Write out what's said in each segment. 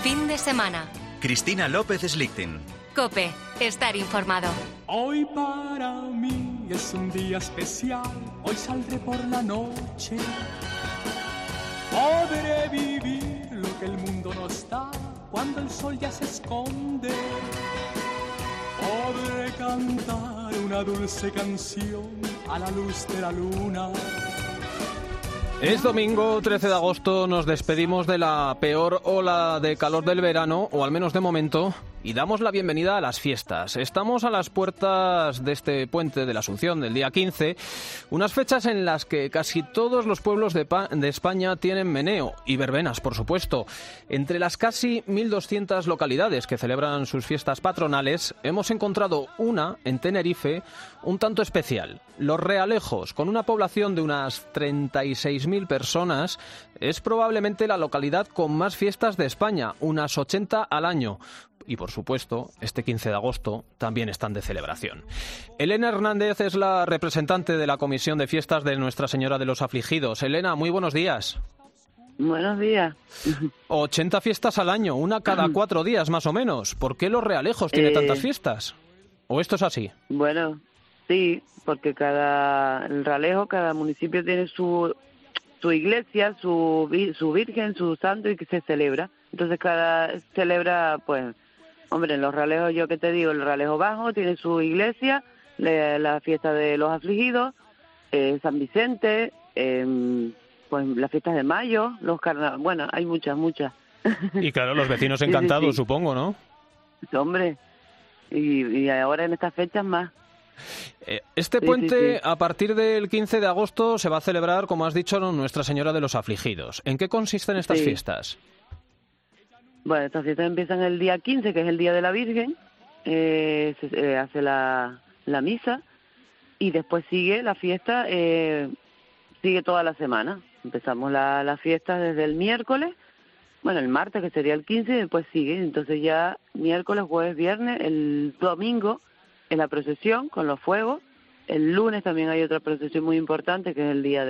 Fin de semana. Cristina López Slichting. COPE. Estar informado. Hoy para mí es un día especial. Hoy saldré por la noche. Podré vivir lo que el mundo nos da cuando el sol ya se esconde. Podré cantar una dulce canción a la luz de la luna. Es domingo 13 de agosto, nos despedimos de la peor ola de calor del verano, o al menos de momento, y damos la bienvenida a las fiestas. Estamos a las puertas de este puente de la Asunción del día 15, unas fechas en las que casi todos los pueblos de España tienen meneo, y verbenas, por supuesto. Entre las casi 1.200 localidades que celebran sus fiestas patronales, hemos encontrado una, en Tenerife, un tanto especial. Los Realejos, con una población de unas 36.000 personas, es probablemente la localidad con más fiestas de España, unas 80 al año. Y, por supuesto, este 15 de agosto también están de celebración. Elena Hernández es la representante de la Comisión de Fiestas de Nuestra Señora de los Afligidos. Elena, muy buenos días. Buenos días. 80 fiestas al año, una cada 4 días más o menos. ¿Por qué Los Realejos tiene tantas fiestas? ¿O esto es así? Bueno, sí, porque el Realejo, cada municipio tiene su iglesia, su virgen, su santo, y que se celebra. Entonces celebra, pues, hombre, en Los Realejos, yo que te digo, el Realejo Bajo tiene su iglesia, la fiesta de los afligidos, San Vicente, pues las fiestas de mayo, los carnavales, bueno, hay muchas. Y claro, los vecinos encantados, sí. Supongo, ¿no? Hombre, y ahora en estas fechas más. Este puente, a partir del 15 de agosto, se va a celebrar, como has dicho, Nuestra Señora de los Afligidos. ¿En qué consisten estas fiestas? Bueno, estas fiestas empiezan el día 15, que es el Día de la Virgen, se hace la misa, y después sigue la fiesta, sigue toda la semana. Empezamos la fiesta desde el miércoles, bueno, el martes, que sería el 15, y después sigue. Entonces ya miércoles, jueves, viernes, el domingo es la procesión con los fuegos. El lunes también hay otra procesión muy importante, que es el día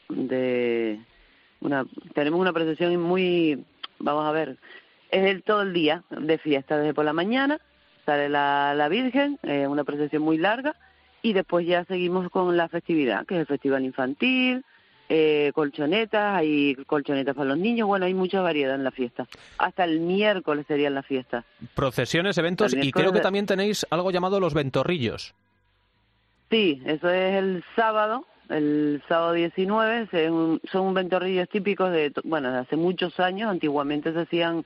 tenemos una procesión muy, vamos a ver, es todo el día de fiesta, desde por la mañana sale la Virgen, una procesión muy larga, y después ya seguimos con la festividad, que es el festival infantil, colchonetas, hay colchonetas para los niños, bueno, hay mucha variedad en la fiesta. Hasta el miércoles serían las fiestas. Procesiones, eventos, y creo que también tenéis algo llamado los ventorrillos. Sí, eso es el sábado 19, son ventorrillos típicos de hace muchos años. Antiguamente se hacían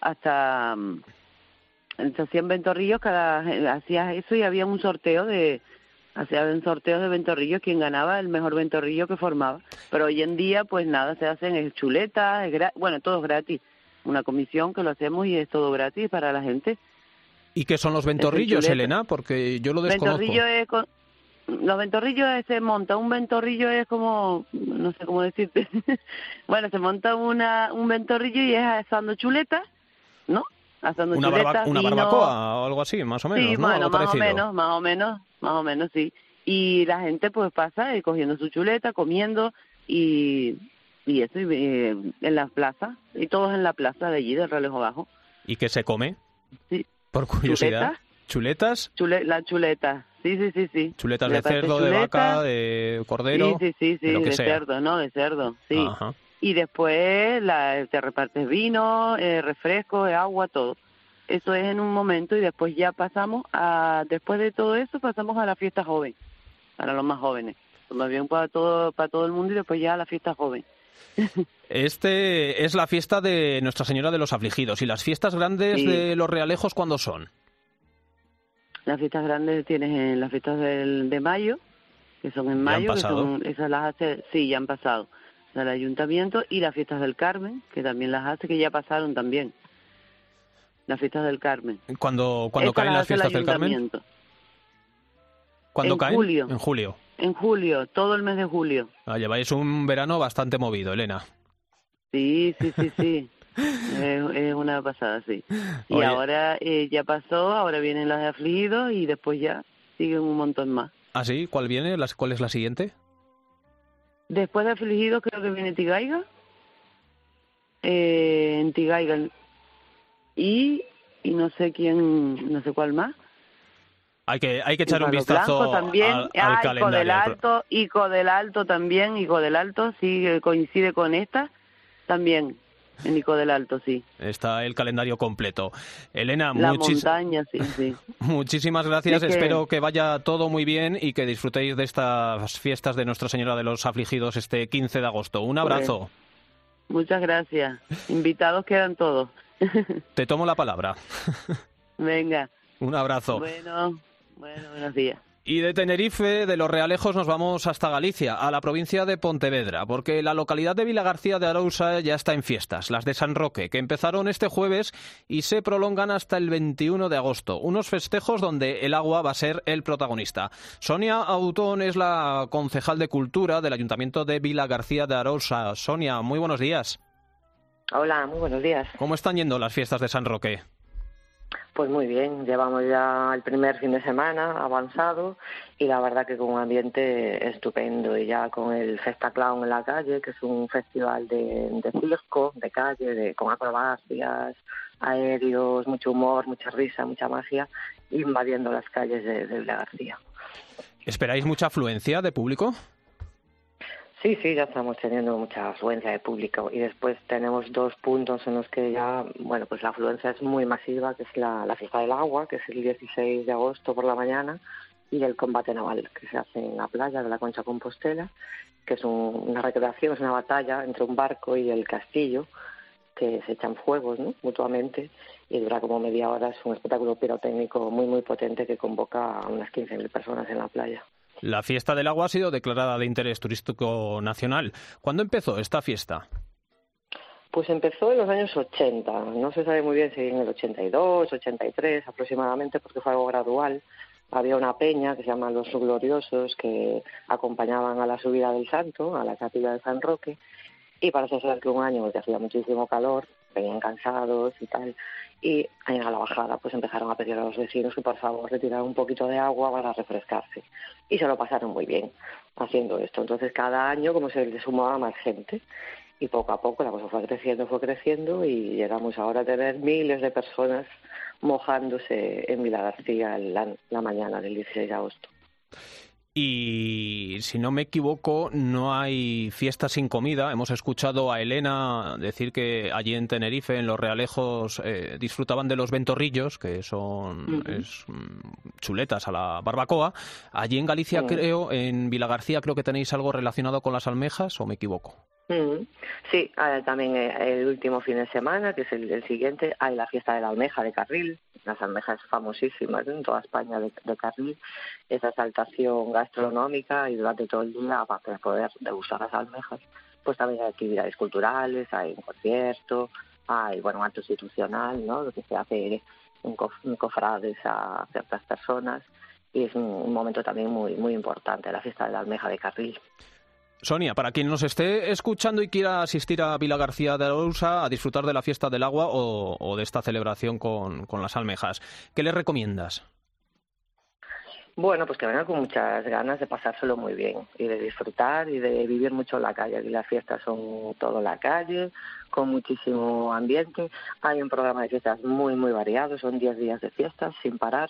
ventorrillos, hacías eso y había un sorteo hacían sorteos de ventorrillos, quien ganaba el mejor ventorrillo que formaba. Pero hoy en día, pues nada, se hacen chuletas, todo es gratis. Una comisión que lo hacemos y es todo gratis para la gente. ¿Y qué son los ventorrillos, Elena? Porque yo lo desconozco. Los ventorrillos se monta, un ventorrillo es como, no sé cómo decirte, bueno, se monta un ventorrillo y es asando chuletas, ¿no? Asando chuletas, una barbacoa o algo así, más o menos, sí, ¿no? Bueno, más o menos, sí. Y la gente pues pasa cogiendo su chuleta, comiendo y eso, en la plaza, y todos en la plaza de allí, del Realejo Bajo. ¿Y qué se come? Sí. Por curiosidad. ¿Chuletas? La chuleta. Sí. ¿Chuletas de cerdo, de vaca, de cordero? Sí, de cerdo, ¿no? De cerdo, sí. Ajá. Y después te repartes vino, refresco, agua, todo. Eso es en un momento, y después ya después de todo eso, pasamos a la fiesta joven, para los más jóvenes. Más bien para todo el mundo, y después ya a la fiesta joven. Este es la fiesta de Nuestra Señora de los Afligidos. ¿Y las fiestas grandes de Los Realejos cuándo son? Las fiestas grandes tienes las fiestas de mayo, que son en mayo, esas las hace, ya han pasado, del ayuntamiento, y las fiestas del Carmen, que también las hace, que ya pasaron también. Las fiestas del Carmen. ¿Cuándo caen las fiestas del Carmen? ¿Cuándo caen? Julio. En julio. En julio, todo el mes de julio. Lleváis un verano bastante movido, Elena. Sí. Es una pasada, sí. Y Oye, ahora ya pasó, ahora vienen las de afligidos y después ya siguen un montón más. ¿Ah, sí? ¿Cuál viene? ¿Cuál es la siguiente? Después de afligidos creo que viene Tigaiga. En Tigaiga, y no sé quién, no sé cuál más. Hay que echar un vistazo Blanco también, al calendario. Ico del Alto también, Ico del Alto, sí, coincide con esta también, en Ico del Alto, sí. Está el calendario completo. Elena, montaña, sí. Muchísimas gracias, espero que vaya todo muy bien y que disfrutéis de estas fiestas de Nuestra Señora de los Afligidos este 15 de agosto. Un abrazo. Muchas gracias, invitados quedan todos. Te tomo la palabra. Venga. Un abrazo. Bueno, buenos días. Y de Tenerife, de Los Realejos, nos vamos hasta Galicia, a la provincia de Pontevedra, porque la localidad de Vilagarcía de Arousa ya está en fiestas, las de San Roque, que empezaron este jueves y se prolongan hasta el 21 de agosto. Unos festejos donde el agua va a ser el protagonista. Sonia Autón es la concejal de Cultura del Ayuntamiento de Vilagarcía de Arousa. Sonia, muy buenos días. Hola, muy buenos días. ¿Cómo están yendo las fiestas de San Roque? Pues muy bien, llevamos ya el primer fin de semana avanzado y la verdad que con un ambiente estupendo, y ya con el Festa Clown en la calle, que es un festival de circo, de calle, con acrobacias, aéreos, mucho humor, mucha risa, mucha magia, invadiendo las calles de Vilagarcía. ¿Esperáis mucha afluencia de público? Sí, ya estamos teniendo mucha afluencia de público, y después tenemos 2 puntos en los que ya, bueno, pues la afluencia es muy masiva, que es la fiesta del agua, que es el 16 de agosto por la mañana, y el combate naval, que se hace en la playa de la Concha Compostela, que es una recreación, es una batalla entre un barco y el castillo, que se echan fuegos, ¿no?, mutuamente, y dura como media hora. Es un espectáculo pirotécnico muy, muy potente que convoca a unas 15.000 personas en la playa. La fiesta del agua ha sido declarada de interés turístico nacional. ¿Cuándo empezó esta fiesta? Pues empezó en los años 80. No se sabe muy bien si en el 82, 83 aproximadamente, porque fue algo gradual. Había una peña que se llama Los Gloriosos, que acompañaban a la subida del Santo, a la capilla de San Roque, y parece ser que un año, que hacía muchísimo calor, venían cansados y tal, y a la bajada pues empezaron a pedir a los vecinos que por favor retiraran un poquito de agua para refrescarse, y se lo pasaron muy bien haciendo esto. Entonces cada año como se le sumaba más gente, y poco a poco la cosa fue creciendo, y llegamos ahora a tener miles de personas mojándose en Vilagarcía la mañana del 16 de agosto. Y si no me equivoco, no hay fiesta sin comida. Hemos escuchado a Elena decir que allí en Tenerife, en Los Realejos, disfrutaban de los ventorrillos, que son chuletas a la barbacoa. Allí en Galicia, creo, en Vilagarcía, creo que tenéis algo relacionado con las almejas, ¿o me equivoco? Sí, también el último fin de semana, que es el siguiente, hay la fiesta de la almeja de Carril. Las almejas famosísimas, ¿no?, en toda España de Carril. Esa exaltación gastronómica, y durante todo el día, aparte de poder degustar las almejas, pues también hay actividades culturales, hay un concierto, hay, bueno, un acto institucional, ¿no?, lo que se hace en cofrades a ciertas personas, y es un momento también muy, muy importante, la fiesta de la almeja de Carril. Sonia, para quien nos esté escuchando y quiera asistir a Vilagarcía de Arousa a disfrutar de la fiesta del agua o de esta celebración con las almejas, ¿qué le recomiendas? Bueno, pues que vengan con muchas ganas de pasárselo muy bien y de disfrutar y de vivir mucho en la calle. Aquí las fiestas son todo en la calle, con muchísimo ambiente. Hay un programa de fiestas muy, muy variado, son 10 días de fiestas sin parar.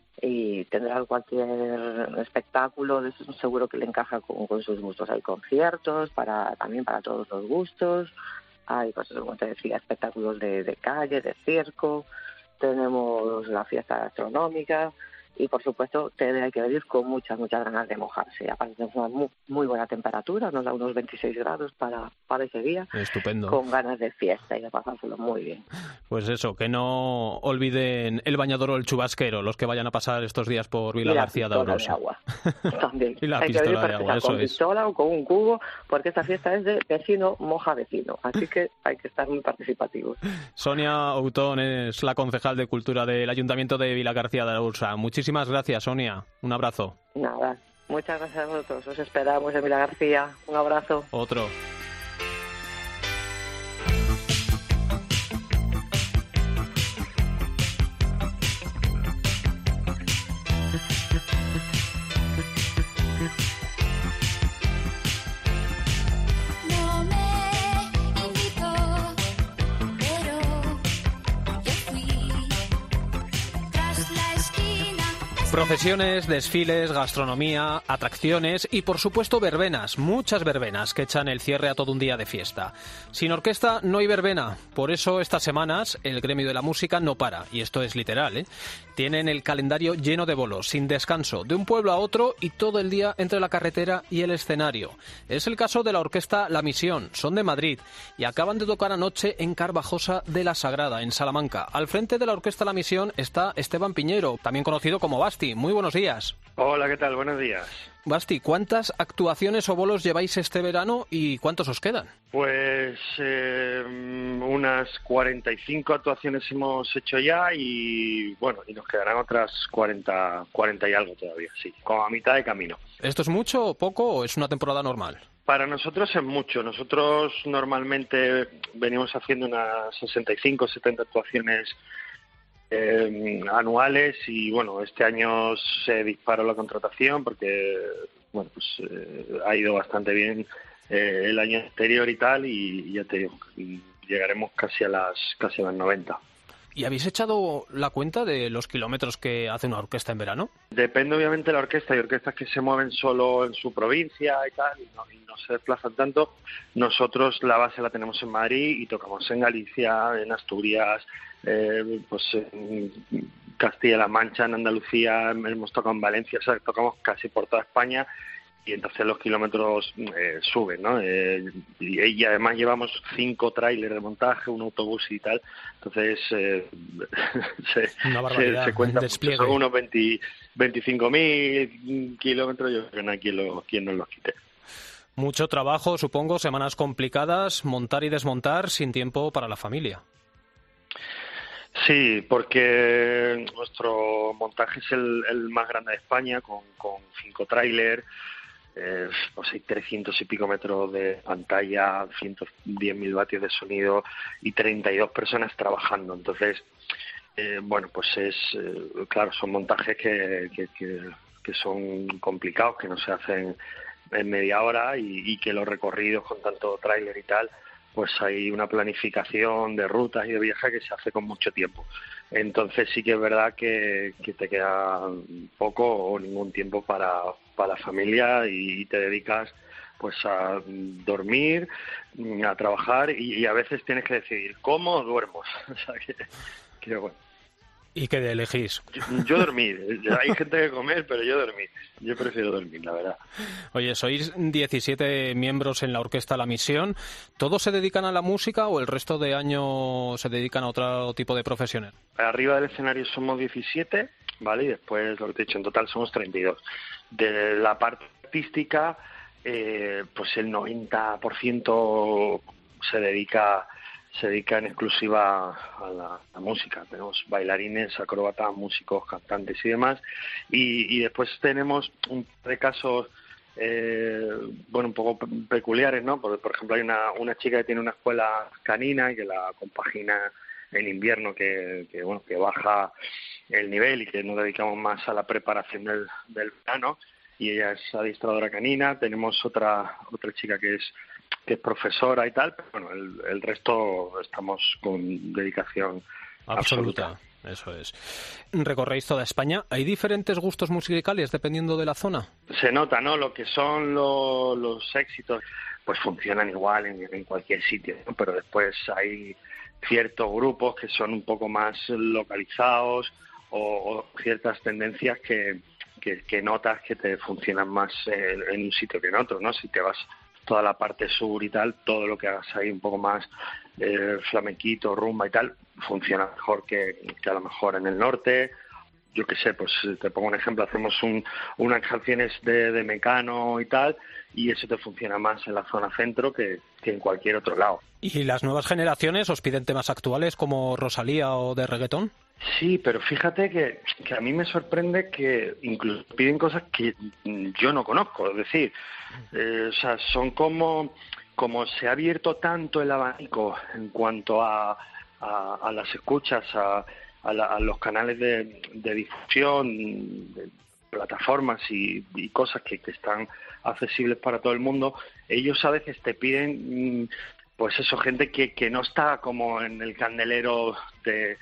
Y tendrá cualquier espectáculo, de eso seguro que le encaja con sus gustos. Hay conciertos también para todos los gustos, hay, pues, como te decía, espectáculos de calle, de circo, tenemos la fiesta gastronómica, y por supuesto hay que venir con muchas ganas de mojarse. Aparte tenemos una muy buena temperatura, nos da unos 26 grados para ese día. Estupendo. Con ganas de fiesta y de pasárselo muy bien. Pues eso, que no olviden el bañador o el chubasquero los que vayan a pasar estos días por Vilagarcía de Arousa. También. Y la hay pistola que de agua, eso con es. Pistola o con un cubo, porque esta fiesta es de vecino moja vecino, así que hay que estar muy participativos. Sonia Autón es la concejal de Cultura del Ayuntamiento de Vilagarcía de Arousa. Muchísimas gracias, Sonia. Un abrazo. Nada, muchas gracias a vosotros. Os esperamos en Vilagarcía. Un abrazo. Otro. No me invitó, pero yo fui. Procesiones, desfiles, gastronomía, atracciones y, por supuesto, verbenas, muchas verbenas que echan el cierre a todo un día de fiesta. Sin orquesta no hay verbena, por eso estas semanas el gremio de la música no para, y esto es literal, ¿eh? Tienen el calendario lleno de bolos, sin descanso, de un pueblo a otro y todo el día entre la carretera y el escenario. Es el caso de la orquesta La Misión, son de Madrid y acaban de tocar anoche en Carvajosa de la Sagrada, en Salamanca. Al frente de la orquesta La Misión está Esteban Piñero, también conocido como Basti. Muy buenos días. Hola, ¿qué tal? Buenos días. Basti, ¿cuántas actuaciones o bolos lleváis este verano y cuántos os quedan? Pues unas 45 actuaciones hemos hecho ya y bueno, y nos quedarán otras 40 y algo todavía, sí, como a mitad de camino. ¿Esto es mucho o poco o es una temporada normal? Para nosotros es mucho. Nosotros normalmente venimos haciendo unas 65 o 70 actuaciones anuales y bueno, este año se disparó la contratación porque bueno, pues ha ido bastante bien el año anterior y tal, y ya te digo, llegaremos casi a las 90. ¿Y habéis echado la cuenta de los kilómetros que hace una orquesta en verano? Depende obviamente de la orquesta. Hay orquestas que se mueven solo en su provincia y tal, y no se desplazan tanto. Nosotros la base la tenemos en Madrid y tocamos en Galicia, en Asturias, pues en Castilla-La Mancha, en Andalucía, hemos tocado en Valencia, o sea, tocamos casi por toda España. Y entonces los kilómetros suben, ¿no? Y además llevamos 5 tráiler de montaje, un autobús y tal. Entonces se cuenta mucho, son unos 25.000 kilómetros. Yo creo que no hay quien nos los quite. Mucho trabajo, supongo, semanas complicadas, montar y desmontar sin tiempo para la familia. Sí, porque nuestro montaje es el más grande de España, con 5 tráiler. Pues hay 300 y pico metros de pantalla, 110.000 vatios de sonido y 32 personas trabajando. Entonces, bueno, pues claro, son montajes que son complicados, que no se hacen en media hora y que los recorridos con tanto tráiler y tal, pues hay una planificación de rutas y de viaje que se hace con mucho tiempo. Entonces sí que es verdad que te queda poco o ningún tiempo para la familia y te dedicas pues a dormir, a trabajar y a veces tienes que decidir cómo duermo. O sea que bueno. ¿Y qué elegís? Yo dormir. Hay gente que comer, pero yo dormir. Yo prefiero dormir, la verdad. Oye, sois 17 miembros en la orquesta La Misión. ¿Todos se dedican a la música o el resto de año se dedican a otro tipo de profesiones? Arriba del escenario somos 17, ¿vale? Y después, lo que te he dicho, en total somos 32. De la parte artística, pues el 90% se dedica en exclusiva a la música. Tenemos bailarines, acróbatas, músicos, cantantes y demás. Y después tenemos un par de casos, bueno, un poco peculiares, ¿no? Por ejemplo, hay una chica que tiene una escuela canina y que la compagina en invierno, que baja el nivel y que nos dedicamos más a la preparación del verano. Y ella es adiestradora canina. Tenemos otra chica que es profesora y tal, pero bueno, el resto estamos con dedicación absoluta. Eso es. Recorréis toda España. ¿Hay diferentes gustos musicales dependiendo de la zona? Se nota, ¿no? Lo que son los éxitos, pues funcionan igual en cualquier sitio, ¿no? Pero después hay ciertos grupos que son un poco más localizados o ciertas tendencias que notas que te funcionan más en un sitio que en otro, ¿no? Si te vas toda la parte sur y tal, todo lo que hagas ahí un poco más flamenquito, rumba y tal, funciona mejor que a lo mejor en el norte. Yo qué sé, pues te pongo un ejemplo, hacemos unas canciones de Mecano y tal, y eso te funciona más en la zona centro que en cualquier otro lado. ¿Y las nuevas generaciones os piden temas actuales como Rosalía o de reggaetón? Sí, pero fíjate que a mí me sorprende que incluso piden cosas que yo no conozco. Es decir, o sea, son como se ha abierto tanto el abanico en cuanto a las escuchas, a los canales de difusión, de plataformas y cosas que están accesibles para todo el mundo. Ellos a veces te piden, pues eso, gente que no está como en el candelero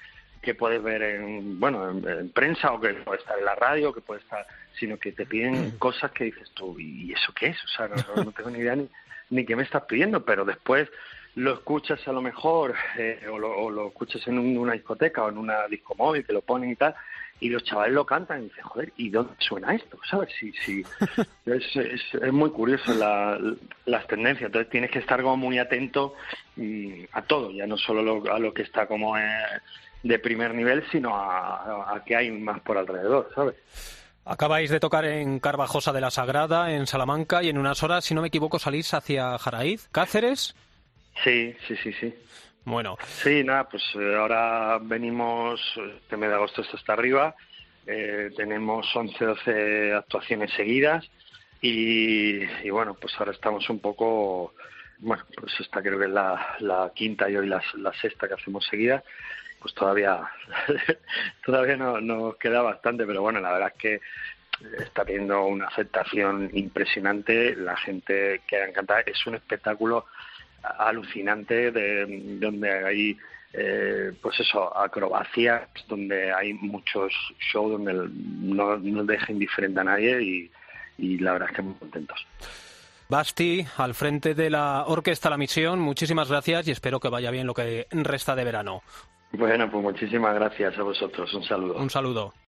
que puedes ver en prensa, o que puede estar en la radio, que puede estar, sino que te piden cosas que dices tú, ¿y eso qué es? O sea, no tengo ni idea ni qué me estás pidiendo, pero después lo escuchas a lo mejor, o lo escuchas en una discoteca o en una disco móvil, que lo ponen y tal, y los chavales lo cantan y dicen, joder, ¿y dónde suena esto? ¿Sabes? Sí. Es muy curioso las tendencias. Entonces tienes que estar como muy atento a todo, ya no solo a lo que está como de primer nivel, sino a que hay más por alrededor, ¿sabes? Acabáis de tocar en Carvajosa de la Sagrada, en Salamanca, y en unas horas, si no me equivoco, salís hacia Jaraíz, ¿Cáceres? Sí. Bueno. Sí, nada, pues ahora venimos, este mes de agosto está hasta arriba, tenemos 12 actuaciones seguidas y bueno, pues ahora estamos un poco, bueno, pues esta creo que es la quinta y hoy la sexta que hacemos seguida, pues todavía no nos queda bastante, pero bueno, la verdad es que está teniendo una aceptación impresionante, la gente queda encantada, es un espectáculo alucinante donde hay pues eso, acrobacias, donde hay muchos shows donde no deja indiferente a nadie y la verdad es que muy contentos. Basti, al frente de la Orquesta La Misión, muchísimas gracias y espero que vaya bien lo que resta de verano. Bueno, pues muchísimas gracias a vosotros, un saludo. Un saludo.